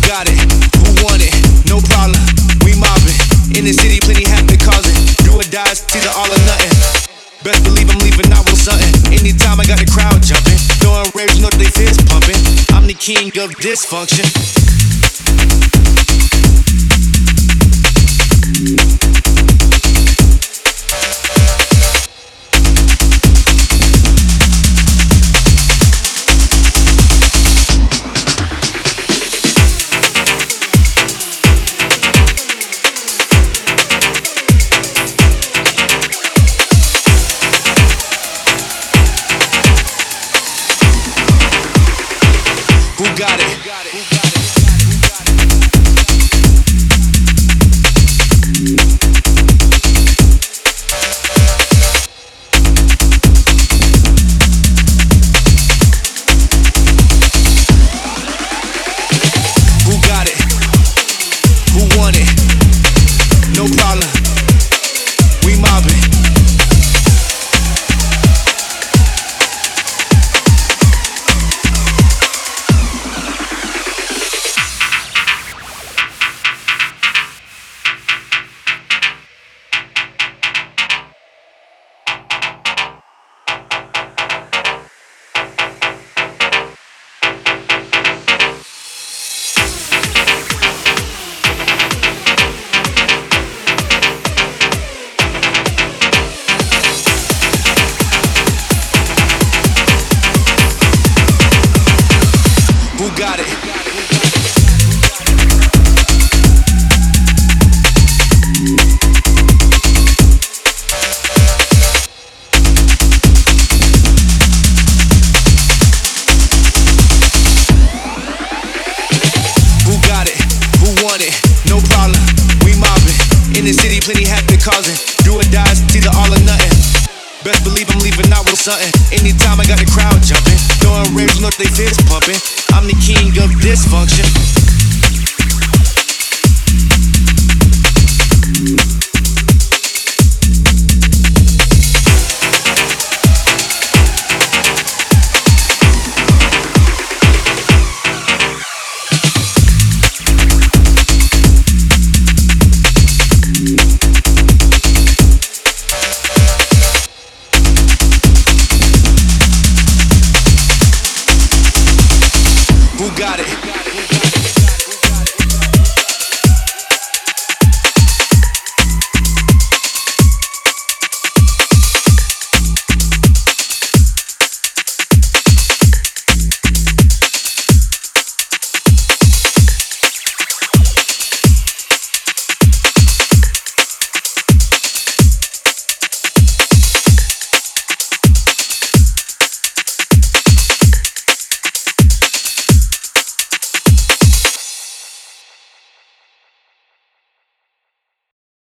got it? Who want it? No problem, we mobbing. In the city, plenty happen causing. Do or die, it's either all or nothing. Best believe I'm leaving out with something. Anytime I got the crowd jumping, throwing raves, know that they fist pumping. I'm the king of dysfunction. Who got it? Who got it? Who want it? No problem, we mobbing. Who got it? Who got it? Who want it? No problem, we mobbing. In the city, plenty happen causing. Do or die, it's either all or nothing. Best believe I'm leaving out with something. Anytime I got the crowd jumping, throwing raves, know that they fist pumping. I'm the king of dysfunction.